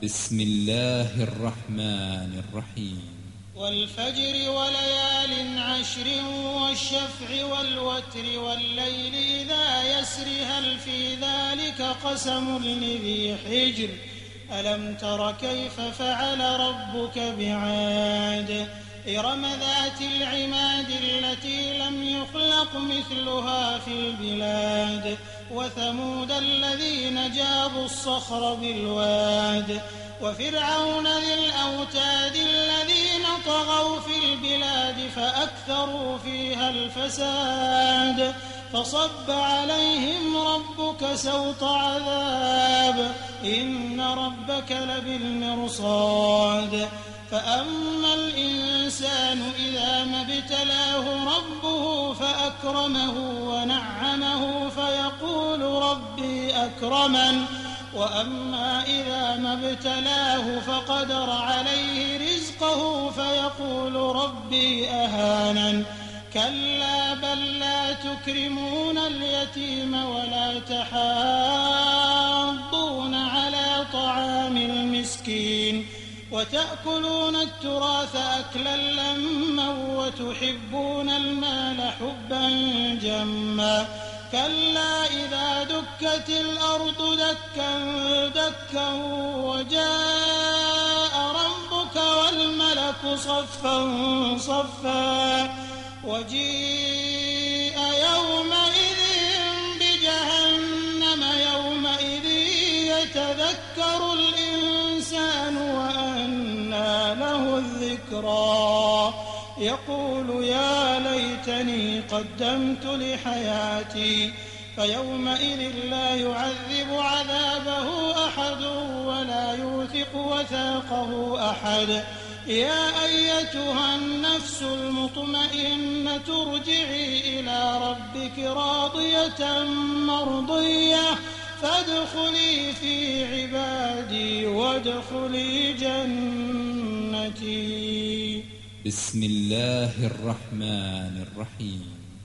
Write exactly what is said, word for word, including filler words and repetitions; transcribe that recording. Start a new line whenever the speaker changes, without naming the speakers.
بسم الله الرحمن الرحيم
والفجر وليال عشر والشفع والوتر والليل إذا يسر هل في ذلك قسم لذي حجر ألم تر كيف فعل ربك بعاد إرم ذات العماد التي لم يخلق مثلها في البلاد وثمود الذين جابوا الصخر بالواد وفرعون ذي الأوتاد الذين طغوا في البلاد فأكثروا فيها الفساد فصب عليهم ربك سوط عذاب إن ربك لبالمرصاد فأما الإنسان إذا ما ابتلاه ربه فأكرمه ونعمه فيقول ربي أكرمن وأما إذا ما ابتلاه فقدر عليه رزقه فيقول ربي أهانن كلا بل لا تكرمون اليتيم ولا تحاضون على طعام المسكين وتأكلون التراث أكلا لما وتحبون المال حبا جما كلا إذا دكت الأرض دكا دكا وجاء ربك والملك صفا صفا وجيء يومئذ بجهنم يومئذ يتذكر الإنسان وأنى له الذكرى يقول يا ليتني قدمت لحياتي فيومئذ لا يعذب عذابه أحد ولا يوثق وثاقه أحد يا أيتها النفس المطمئنة ارجعي إلى ربك راضية مرضية فادخلي في عبادي وادخلي جنتي
بسم الله الرحمن الرحيم